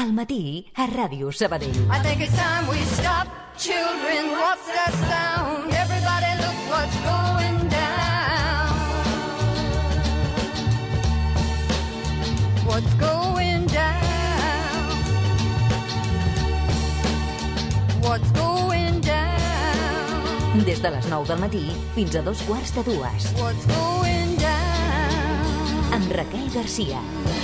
Al matí, a Ràdio Sabadell. I think it's time we stop. Children, what's that sound? Everybody look what's going down. What's going down? What's going down? Des de les 9 del matí fins a 2:15. What's going down? Amb Raquel Garcia.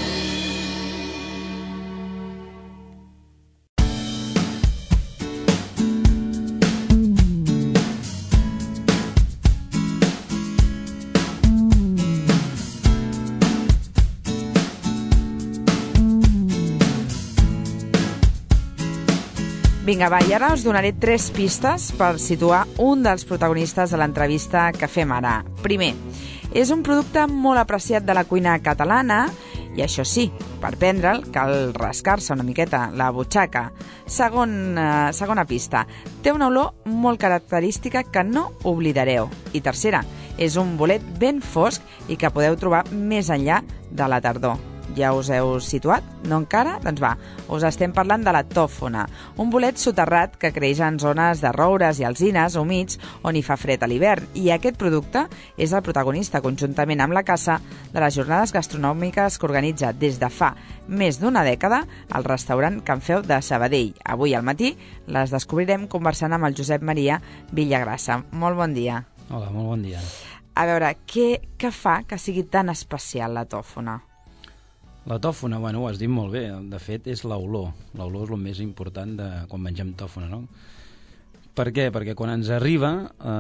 Vinga, va, i ara us donaré 3 pistes per situar un dels protagonistes de l'entrevista que fem ara. Primer, és un producte molt apreciat de la cuina catalana i això sí, per prendre'l cal rascar-se una miqueta la butxaca. Segona pista, té una olor molt característica que no oblidareu. I tercera, és un bolet ben fosc i que podeu trobar més enllà de la tardor. Ja us heu situat? No encara? Doncs va, us estem parlant de la tòfona, un bolet soterrat que creix en zones de roures i alzines humits on hi fa fred a l'hivern, i aquest producte és el protagonista, conjuntament amb la caça, de les jornades gastronòmiques que organitza des de fa més d'una dècada el restaurant Can Feu de Sabadell. Avui al matí les descobrirem conversant amb el Josep Maria Villagrassa. Molt bon dia. Hola, molt bon dia. A veure, què fa que sigui tan especial la tòfona? La tòfona, bueno, ho has dit molt bé. De fet, és l'olor. L'olor és el més important de quan mengem tòfona, no? Per què? Perquè quan ens arriba,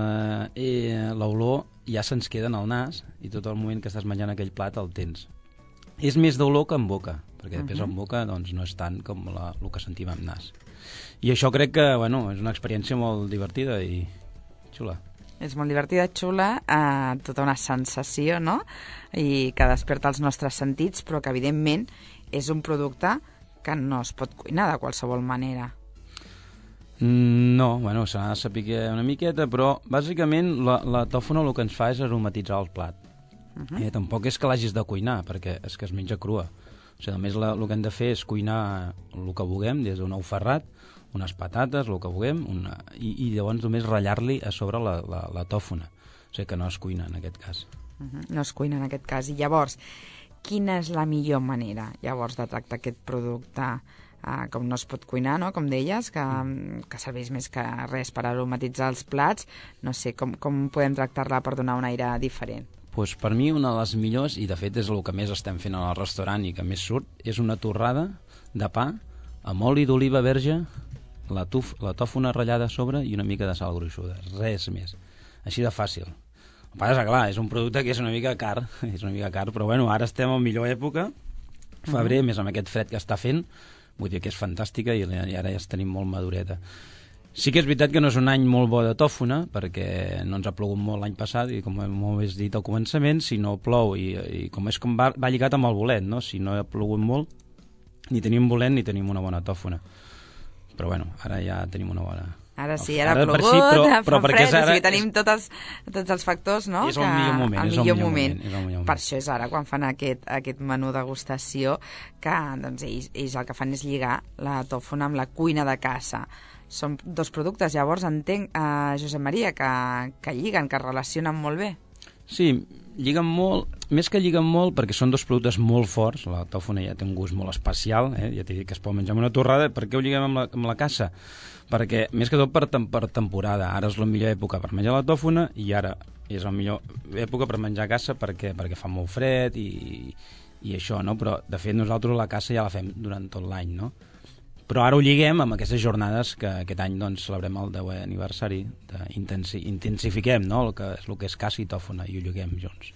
l'olor ja se'ns queda en el nas i tot el moment que estàs menjant aquell plat el tens. És més d'olor que en boca, perquè després en boca doncs, no és tant com el que sentim amb nas. I això crec que, bueno, és una experiència molt divertida i xula. És molt divertida, xula, tota una sensació, no? I que desperta els nostres sentits, però que, evidentment, és un producte que no es pot cuinar de qualsevol manera. No, bueno, s'ha de saber una miqueta, però, bàsicament, la tòfona el que ens fa és aromatitzar el plat. Tampoc és que l'hagis de cuinar, perquè és que es menja crua. O sigui, només el que hem de fer és cuinar el que vulguem, des d'un ou ferrat, unes patates, el que vulguem, i llavors només ratllar-li a sobre la tòfona. O sigui que no es cuina en aquest cas. No es cuina en aquest cas. I llavors, quina és la millor manera llavors de tractar aquest producte? Com no es pot cuinar, no? Com deies, que serveix més que res per aromatitzar els plats. No sé, com podem tractar-la per donar un aire diferent? Pues per mi una de les millors, i de fet és el que més estem fent al restaurant i que més surt, és una torrada de pa amb oli d'oliva verge, la tòfona ratllada a sobre i una mica de sal gruixuda. Res més. Així de fàcil. El que passa, clar, és un producte que és una mica car, però bueno, ara estem en millor època, febrer, més amb aquest fred que està fent, vull dir que és fantàstica i ara ja tenim molt madureta. Sí que és veritat que no és un any molt bo de tòfona, perquè no ens ha plogut molt l'any passat, i com ho has dit al començament, si no plou, i com va lligat amb el bolet, no? Si no ha plogut molt, ni tenim bolet ni tenim una bona tòfona. Però bueno, ara ja tenim una bona... Ara sí, ara ha plogut, fa fred, o sigui, tenim tots els factors, no? És el millor moment. Per això és ara, quan fan aquest menú degustació, que doncs, ells el que fan és lligar la tòfona amb la cuina de casa. Són 2 productes, llavors entenc, Josep Maria, que lliguen, que relacionen molt bé. Sí, lliguen molt, més que lliguen molt, perquè són 2 productes molt forts. La tòfona ja té un gust molt especial, ja t'he dit que es pot menjar amb una torrada. Per què ho lliguem amb la caça? Perquè, més que tot, per temporada. Ara és la millor època per menjar la tòfona i ara és la millor època per menjar caça perquè fa molt fred i això, no? Però, de fet, nosaltres la caça ja la fem durant tot l'any, no? Però ara ho lliguem amb aquestes jornades que aquest any doncs, celebrem el 10è aniversari. Intensifiquem, no? el que és caça i tòfona, i ho lliguem junts.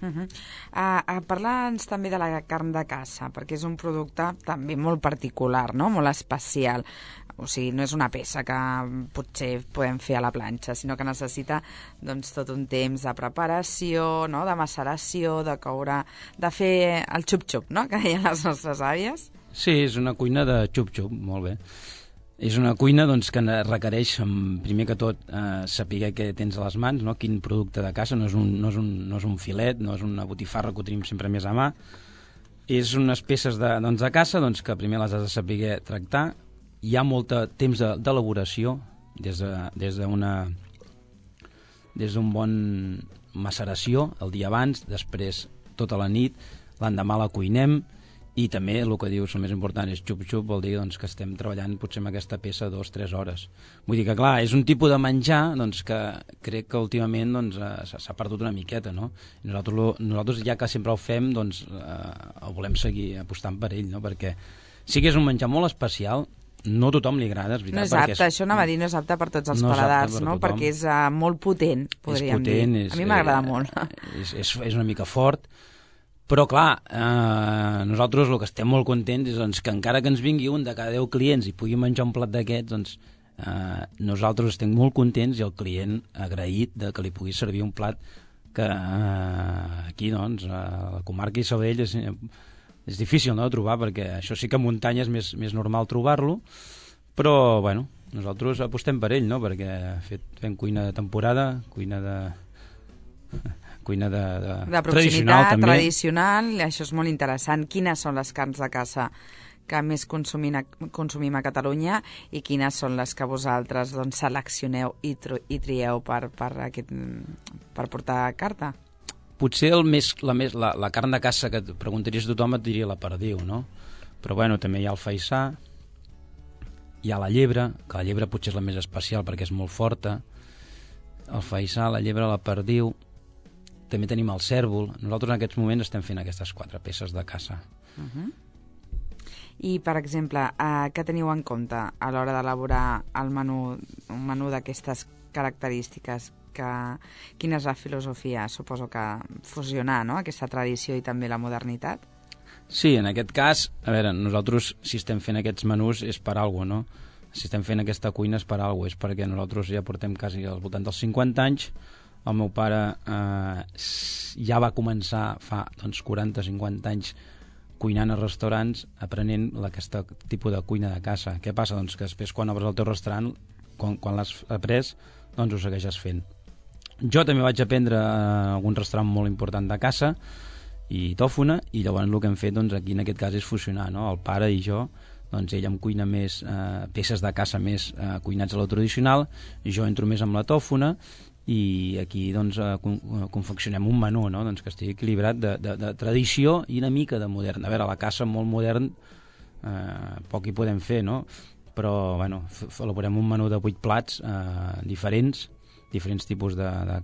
Parla'ns també de la carn de caça, perquè és un producte també molt particular, no? Molt especial. O sigui, no és una peça que potser podem fer a la planxa, sinó que necessita doncs, tot un temps de preparació, no? De maceració, de coure, de fer el xup-xup, no? Que deien les nostres àvies. Sí, és una cuina de xup-xup, molt bé. És una cuina doncs, que requereix, primer que tot, saber què tens a les mans, no? Quin producte de caça, no és un filet, no és una botifarra que ho tenim sempre més a mà. És unes peces de caça que primer les has de saber tractar. Hi ha molt temps d'elaboració des d'un bon maceració el dia abans, després tota la nit, l'endemà la cuinem, i també el que dius, el més important és xup-xup, vol dir que estem treballant potser amb aquesta peça 2-3 hores. Vull dir que, clar, és un tipus de menjar que crec que últimament s'ha perdut una miqueta, no? I nosaltres ja que sempre el fem, el volem seguir apostant per ell, no? Perquè sí que és un menjar molt especial, no a tothom li agrada, és veritat. No és apte, això anava a dir, no és apte per tots els paladars, no? Perquè és molt potent, podríem dir. A mi m'agrada molt. És una mica fort, però clar, nosaltres el que estem molt contents és que encara que ens vingui un de cada 10 clients i pugui menjar un plat d'aquests, nosaltres estem molt contents i el client agraït que li pugui servir un plat que aquí, a la comarca i Sabadell és difícil, no?, de trobar, perquè això sí que a muntanya és més normal trobar-lo, però, bueno, nosaltres apostem per ell, no?, perquè fem cuina de temporada, cuina de proximitat, tradicional, això és molt interessant. Quines són les carns de caça que més consumim a Catalunya i quines són les que vosaltres seleccioneu i trieu per portar a carta? Potser la carn de caça que et preguntaries a tothom et diria la perdiu, no? Però bueno, també hi ha el faisà, hi ha la llebre, que la llebre potser és la més especial perquè és molt forta, el faisà, la llebre, la perdiu, també tenim el cèrvol. Nosaltres en aquests moments estem fent aquestes 4 peces de caça. I, per exemple, què teniu en compte a l'hora d'elaborar un menú d'aquestes característiques? Quina és la filosofia? Suposo que fusionar, no?, aquesta tradició i també la modernitat? Sí, en aquest cas, a veure, nosaltres si estem fent aquests menús és per alguna cosa, no? Si estem fent aquesta cuina és per alguna cosa, és perquè nosaltres ja portem quasi al voltant dels 50 anys. El meu pare ja va començar fa 40-50 anys cuinant a restaurants, aprenent aquest tipus de cuina de caça. Què passa? Que després quan obres el teu restaurant, quan l'has après, ho segueixes fent. Jo també vaig aprendre a algun restaurant molt important de caça i tòfona, i llavors el que hem fet aquí en aquest cas és fusionar, no? El pare i jo, ell em cuina més peces de caça més cuinats a la tradicional, jo entro més amb la tòfona, i aquí confeccionem un menú, no?, que estigui equilibrat de tradició i una mica de modern. A veure, la caça molt modern poc hi podem fer, no? Però bueno, elaborem un menú de 8 plats diferents tipus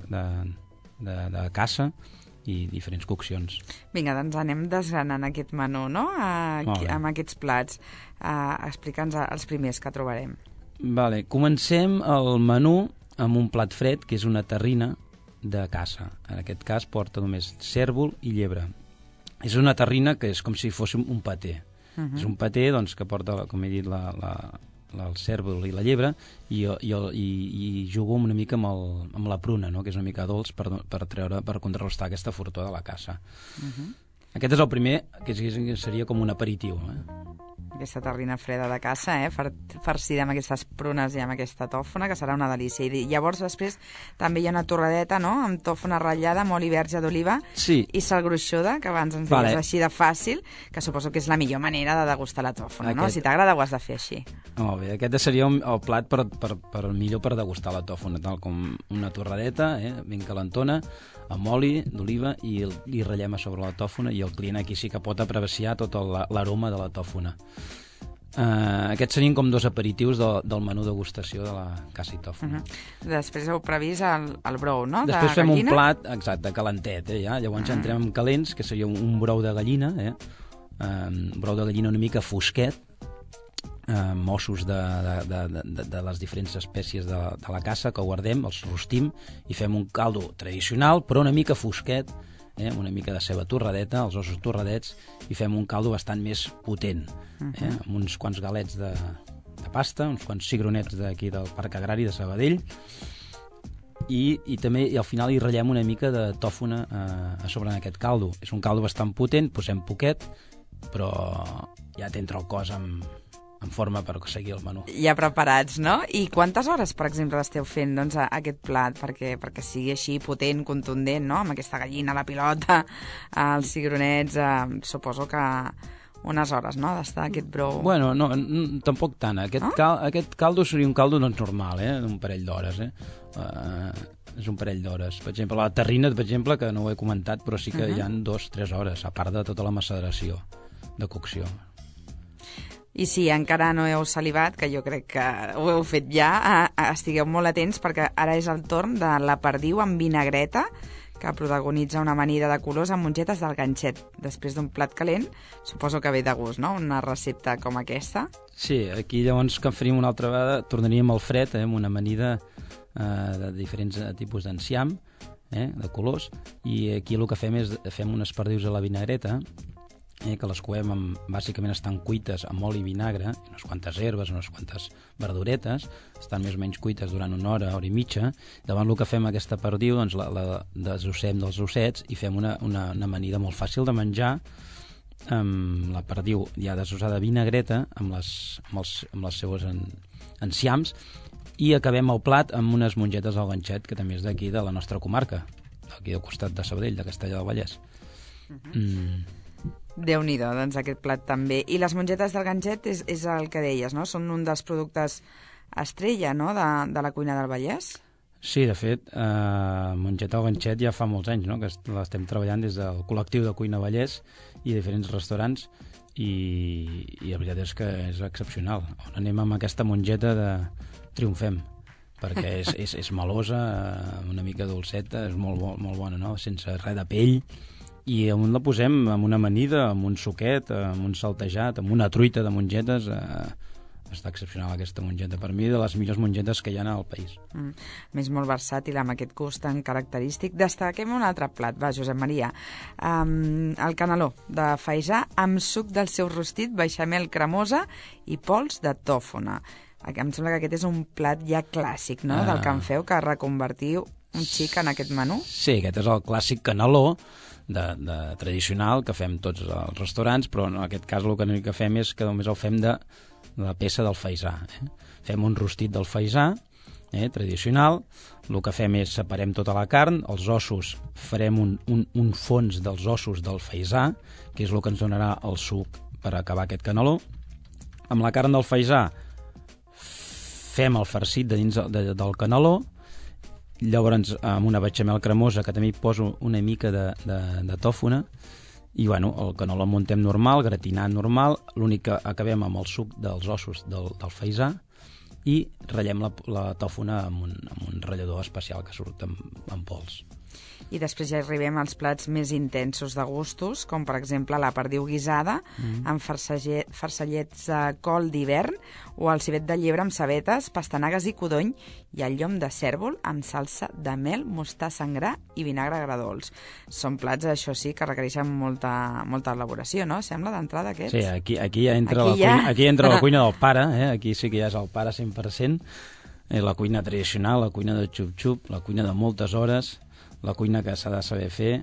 de caça i diferents coccions. Vinga, doncs anem desgranant aquest menú, no?, amb aquests plats. Explica'ns els primers que trobarem. Vale, comencem el menú amb un plat fred, que és una terrina de caça. En aquest cas porta només cèrvol i llebre. És una terrina que és com si fos un paté. És un paté que porta, com he dit, el cèrvol i la llebre, i jugo una mica amb la pruna, no?, que és una mica dolç per contrarrestar aquesta fortor de la caça. Aquest és el primer, que seria com un aperitiu, Aquesta terrina freda de caça, farcida amb aquestes prunes i amb aquesta tòfona, que serà una delícia. I llavors després també hi ha una torradeta, no?, amb tòfona ratllada, amb oli verge d'oliva i sal gruixuda, que abans ens deies així de fàcil, que suposo que és la millor manera de degustar la tòfona, no? Si t'agrada ho has de fer així. Molt bé, aquest seria el plat millor per degustar la tòfona, tal com una torradeta, ben calentona, amb oli d'oliva, i ratllem a sobre la tòfona, i el client aquí sí que pot apreciar tot l'aroma de la tòfona. Aquests serien com 2 aperitius del menú degustació de la caça i tòfona. Després heu previst el brou, no?, de gallina? Després fem un plat, exacte, calentet, llavors entrem amb calents, que seria un brou de gallina, brou de gallina una mica fosquet, amb ossos de les diferents espècies de la caça, que guardem, els rostim i fem un caldo tradicional, però una mica fosquet, una mica de ceba torradeta, els ossos torradets, i fem un caldo bastant més potent, amb uns quants galets de pasta, uns quants cigronets d'aquí del Parc Agrari de Sabadell, i també al final hi ratllem una mica de tòfona a sobre d'aquest caldo. És un caldo bastant potent, posem poquet, però ja t'entra el cos amb en forma per seguir el menú. Ja preparats, no? I quantes hores, per exemple, esteu fent doncs, aquest plat perquè sigui així potent, contundent, no? Amb aquesta gallina, la pilota, els cigronets, suposo que unes hores, no?, d'estar aquest brou. Bueno, no, tampoc tant. Aquest caldo seria un caldo doncs, normal, un parell d'hores, és un parell d'hores. Per exemple, la terrina, per exemple, que no ho he comentat, però sí que hi ha 2-3 hores, a part de tota la maceració de cocció. I si encara no heu salivat, que jo crec que ho heu fet ja, estigueu molt atents perquè ara és el torn de la perdiu amb vinagreta, que protagonitza una amanida de colors amb mongetes del ganxet. Després d'un plat calent, suposo que ve de gust, no?, una recepta com aquesta. Sí, aquí llavors que faríem una altra vegada, tornaríem al fred, amb una amanida de diferents tipus d'enciam, de colors, i aquí el que fem unes perdius a la vinagreta, que les coem, bàsicament estan cuites amb oli i vinagre, unes quantes herbes, unes quantes verduretes, estan més o menys cuites durant una hora i mitja. Davant el que fem aquesta perdiu, doncs la desossem dels ossets i fem una amanida molt fàcil de menjar, amb la perdiu ja desossada de vinagreta, amb les seues enciams, i acabem el plat amb unes mongetes al ganxet, que també és d'aquí, de la nostra comarca, aquí al costat de Sabadell, de Castellar del Vallès. Déu-n'hi-do, doncs aquest plat també. I les mongetes del ganxet és el que deies, no? Són un dels productes estrella, no?, de la cuina del Vallès? Sí, de fet, mongeta al ganxet ja fa molts anys, no?, que l'estem treballant des del col·lectiu de Cuina Vallès i diferents restaurants, i la veritat és que és excepcional. On anem amb aquesta mongeta triomfem, perquè és melosa, una mica dolceta, és molt bona, no?, sense res de pell, i on la posem amb una amanida, amb un suquet, amb un saltejat, amb una truita de mongetes. Està excepcional aquesta mongeta, per mi de les millors mongetes que hi ha al país. Més molt versàtil, amb aquest gust tan característic. Destaquem un altre plat, va, Josep Maria, el caneló de faisà amb suc del seu rostit, beixamel cremosa i pols de tòfona. Em sembla que aquest és un plat ja clàssic, no?, del que en feu, que reconvertiu un xic en aquest menú. Sí, aquest és el clàssic caneló tradicional que fem tots els restaurants, però en aquest cas el que fem és que només el fem de la peça del faisà. Fem un rostit del faisà tradicional, el que fem és separem tota la carn, els ossos farem un fons dels ossos del faisà, que és el que ens donarà el suc per acabar aquest caneló. Amb la carn del faisà fem el farcit de dins del caneló, llavors amb una bechamel cremosa que també hi poso una mica de tòfona, i bueno, el caneló el muntem normal, gratinat normal, l'únic que acabem amb el suc dels ossos del faisà, i ratllem la tòfona amb un ratllador especial que surt en pols. I després ja arribem als plats més intensos de gustos, com per exemple la perdiu guisada amb farcellets de col d'hivern, o el civet de llebre amb cebetes, pastanagues i codony, i el llom de cèrvol amb salsa de mel, mostassa en gra i vinagre agredolç. Són plats, això sí, que requereixen molta elaboració, no? Sembla, d'entrada, aquests? Sí, aquí ja entra la cuina del pare, aquí sí que ja és el pare 100%, la cuina tradicional, la cuina de xup-xup, la cuina de moltes hores, la cuina que s'ha de saber fer.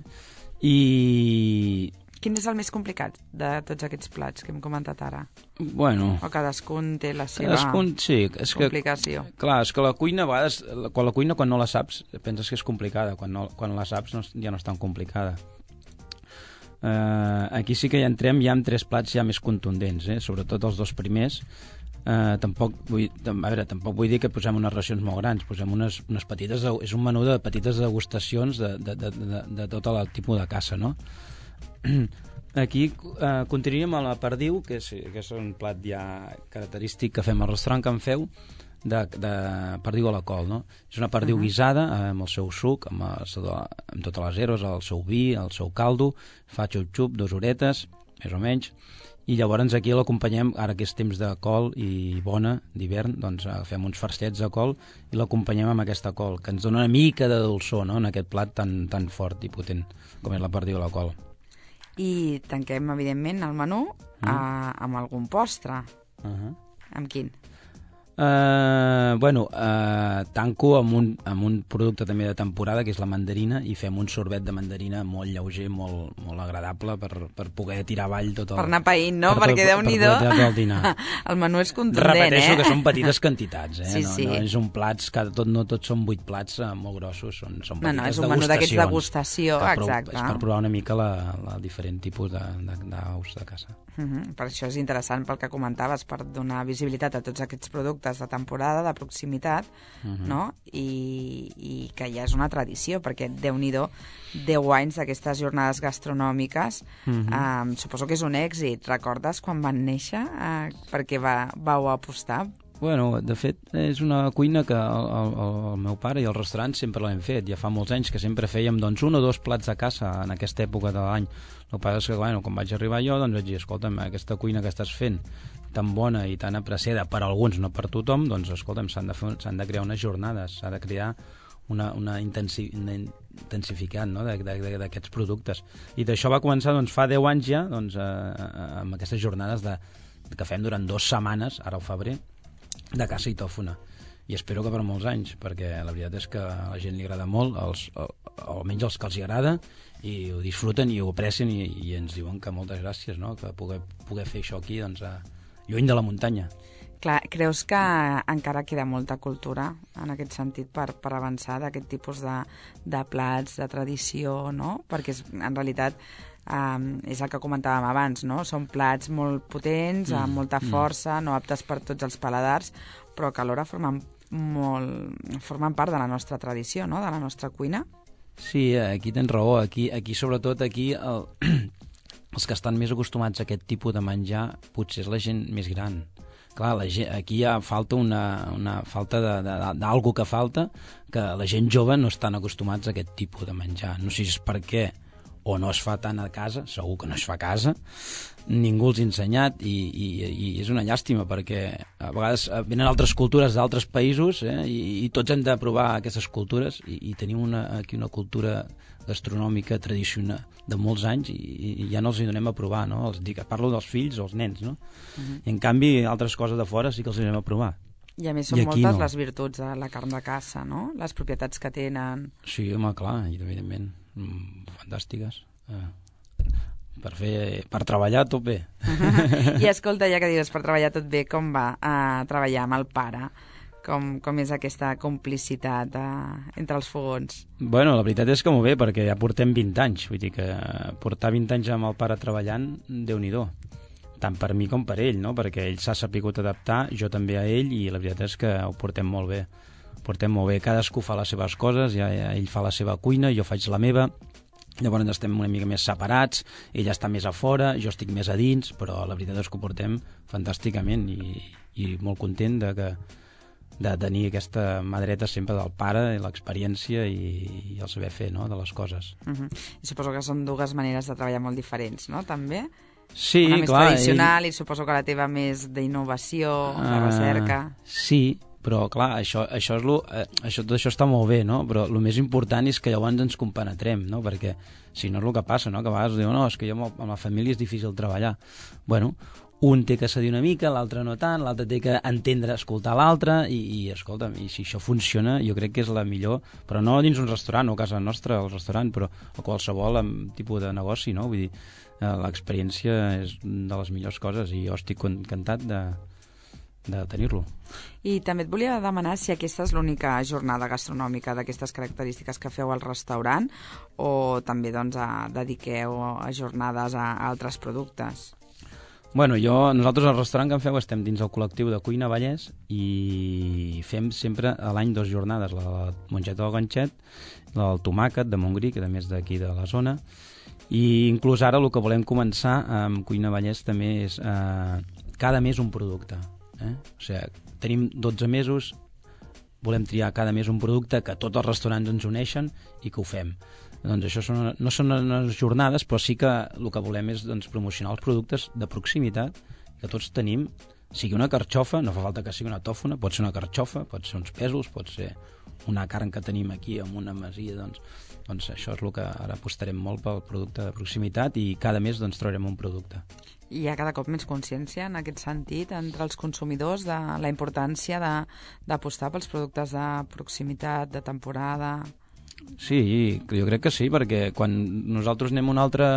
I quin és el més complicat de tots aquests plats que hem comentat ara? Bueno, o cadascun té la seva complicació? Clar, és que la cuina, a vegades, quan no la saps, penses que és complicada. Quan la saps ja no és tan complicada. Aquí sí que ja entrem ja amb 3 plats ja més contundents, sobretot els 2 primers. Tampoc vull dir que posem unes racions molt grans, posem unes petites, és un menú de petites degustacions de tot el tipus de caça, no? Aquí continuaríem a la perdiu, que és un plat ja característic que fem al restaurant que en feu, de perdiu a la col, no? És una perdiu guisada amb el seu suc, amb totes les herbes, el seu vi, el seu caldo, fa xup-xup, 2 horetes, més o menys. I llavors aquí l'acompanyem, ara que és temps de col i bona, d'hivern, doncs fem uns farcellets de col i l'acompanyem amb aquesta col, que ens dona una mica de dolçor, no?, en aquest plat tan fort i potent com és la perdiu a la col. I tanquem, evidentment, el menú amb algun postre. Amb quin? Tanco amb un producte també de temporada, que és la mandarina, i fem un sorbet de mandarina molt lleuger, molt agradable per poder tirar avall tot el... Per anar païnt, no? Perquè Déu-n'hi-do, el menú és contundent, Repeteixo que són petites quantitats, Sí. No és un plats, no tots són 8 plats molt grossos, són petites degustacions. No, és un menú d'aquests degustació, exacte. És per provar una mica la diferent tipus d'aus de caça. Per això és interessant pel que comentaves, per donar visibilitat a tots aquests productes de temporada, de proximitat, no? I que ja és una tradició, perquè Déu-n'hi-do, 10 anys d'aquestes jornades gastronòmiques, suposo que és un èxit. Recordes quan van néixer? Per què vau apostar? Bueno, de fet, és una cuina que el meu pare i el restaurant sempre l'hem fet. Ja fa molts anys que sempre fèiem doncs, 1 o 2 plats de caça en aquesta època de l'any. El que passa és que, bueno, quan vaig arribar jo, doncs vaig dir, escolta'm, aquesta cuina que estàs fent tan bona i tan apreciada per alguns, no per tothom, doncs, escolta'm, s'han de crear unes jornades, s'ha de crear una intensificat, no?, d'aquests productes. I d'això va començar doncs, fa 10 anys ja, doncs, amb aquestes jornades que fem durant 2 setmanes, ara al febrer, de caça i tòfona. I espero que per molts anys, perquè la veritat és que a la gent li agrada molt, almenys els que els agrada, i ho disfruten i ho aprecien i ens diuen que moltes gràcies, no?, que poder fer això aquí, doncs, lluny de la muntanya. Clar, creus que encara queda molta cultura en aquest sentit per avançar d'aquest tipus de plats, de tradició, no? Perquè en realitat és el que comentàvem abans, no? Són plats molt potents, amb molta força, no aptes per tots els paladars, però que alhora formen part de la nostra tradició, no?, de la nostra cuina. Sí, aquí tens raó. Aquí sobretot, els que estan més acostumats a aquest tipus de menjar potser és la gent més gran. Clar, aquí hi ha falta una falta d'algú que falta, que la gent jove no estan acostumats a aquest tipus de menjar. No sé si és perquè o no es fa tant a casa, segur que no es fa a casa, ningú els ha ensenyat i és una llàstima perquè a vegades venen altres cultures d'altres països i tots hem de provar aquestes cultures i tenim aquí una cultura gastronòmica tradicional de molts anys i ja no els hi donem a provar, no? Parlo dels fills o els nens, no? I en canvi altres coses de fora sí que els hi donem a provar. I a més són moltes les virtuts de la carn de caça, no? Les propietats que tenen. Sí, home, clar, evidentment. Fantàstiques. Per treballar tot bé. I escolta, ja que dius per treballar tot bé, com va treballar amb el pare? Com és aquesta complicitat entre els fogons? Bueno, la veritat és que molt bé, perquè ja portem 20 anys. Vull dir que portar 20 anys amb el pare treballant, Déu-n'hi-do. Tant per mi com per ell, no? Perquè ell s'ha sapigut adaptar, jo també a ell, i la veritat és que ho portem molt bé. Cadascú fa les seves coses, ell fa la seva cuina, jo faig la meva, llavors estem una mica més separats, ell està més a fora, jo estic més a dins, però la veritat és que ho portem fantàsticament i molt content de tenir aquesta mà dreta sempre del pare, l'experiència i el saber fer, no?, de les coses. I suposo que són 2 maneres de treballar molt diferents, no?, també? Sí, una més tradicional i suposo que la teva més d'innovació, de recerca. Sí, però clar, tot això està molt bé, no? Però el més important és que llavors ens compenetrem, no? Perquè si no és el que passa, no? Que a vegades diuen, no, és que jo amb la família és difícil treballar. Bueno, un té que cedir una mica, l'altre no tant, l'altre té que entendre, escoltar l'altre i escolta'm, i si això funciona jo crec que és la millor, però no dins un restaurant o a casa nostra, al restaurant, però a qualsevol tipus de negoci, no? Vull dir, l'experiència és de les millors coses i jo estic encantat de tenir-lo. I també et volia demanar si aquesta és l'única jornada gastronòmica d'aquestes característiques que feu al restaurant o també doncs, dediqueu a jornades a altres productes. Bueno, nosaltres al restaurant que em feu estem dins el col·lectiu de Cuina Vallès i fem sempre a l'any 2 jornades, la mongeta del ganxet, la del tomàquet de Montgrí, que també és d'aquí de la zona, i inclús ara el que volem començar amb Cuina Vallès també és cada mes un producte. O sigui, tenim 12 mesos, volem triar cada mes un producte que tots els restaurants ens uneixen i que ho fem. Doncs això no són unes jornades, però sí que el que volem és promocionar els productes de proximitat que tots tenim sigui una carxofa, no fa falta que sigui una tòfona, pot ser una carxofa, pot ser uns pèsols, pot ser una carn que tenim aquí amb una masia, doncs això és el que ara apostarem molt pel producte de proximitat i cada mes doncs trobarem un producte. Hi ha cada cop més consciència en aquest sentit entre els consumidors de la importància d'apostar pels productes de proximitat, de temporada. Sí, jo crec que sí, perquè quan nosaltres anem a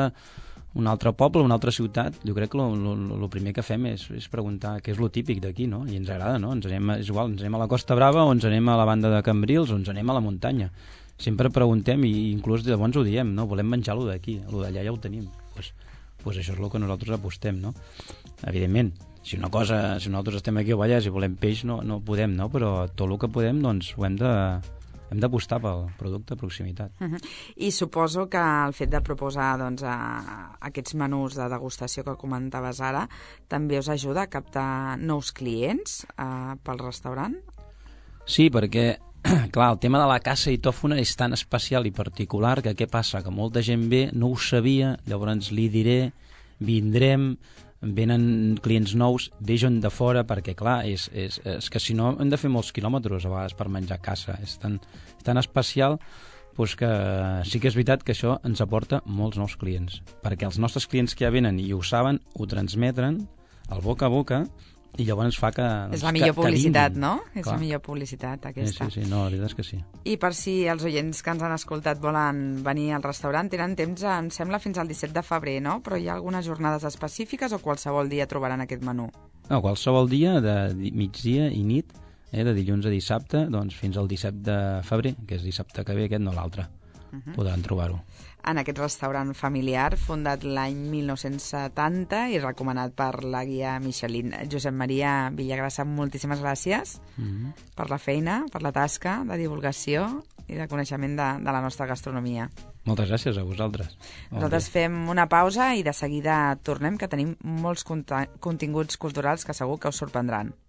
un altre poble, una altra ciutat, jo crec que el primer que fem és preguntar què és lo típic d'aquí, no? I ens agrada, no? És igual, ens anem a la Costa Brava o ens anem a la banda de Cambrils o ens anem a la muntanya. Sempre preguntem i inclús llavors ho diem, no? Volem menjar-lo d'aquí, lo d'allà ja ho tenim. Pues això és el que nosaltres apostem, no? Evidentment, si nosaltres estem aquí a Vallès i volem peix, no podem, no? Però tot el que podem, doncs, ho hem d'apostar pel producte de proximitat. I suposo que el fet de proposar doncs, aquests menús de degustació que comentaves ara també us ajuda a captar nous clients pel restaurant? Sí, perquè clar, el tema de la caça i tòfona és tan especial i particular que què passa? Que molta gent ve, no ho sabia, llavors li diré, vindrem, venen clients nous, ve gent de fora, perquè clar, és que si no hem de fer molts quilòmetres a vegades per menjar caça. És tan especial doncs que sí que és veritat que això ens aporta molts nous clients, perquè els nostres clients que ja venen i ho saben, ho transmeten al boca a boca, i llavors fa que... És la millor publicitat, no? És la millor publicitat, aquesta. Sí, no, la veritat és que sí. I per si els oients que ens han escoltat volen venir al restaurant, tenen temps, em sembla, fins al 17 de febrer, no? Però hi ha algunes jornades específiques o qualsevol dia trobaran aquest menú? No, qualsevol dia, de migdia i nit, de dilluns a dissabte, doncs fins al 17 de febrer, que és dissabte que ve, aquest no l'altre. Podran trobar-ho. En aquest restaurant familiar, fundat l'any 1970 i recomanat per la guia Michelin. Josep Maria Villagrasa, moltíssimes gràcies per la feina, per la tasca de divulgació i de coneixement de la nostra gastronomia. Moltes gràcies a vosaltres. Nosaltres fem una pausa i de seguida tornem, que tenim molts continguts culturals que segur que us sorprendran.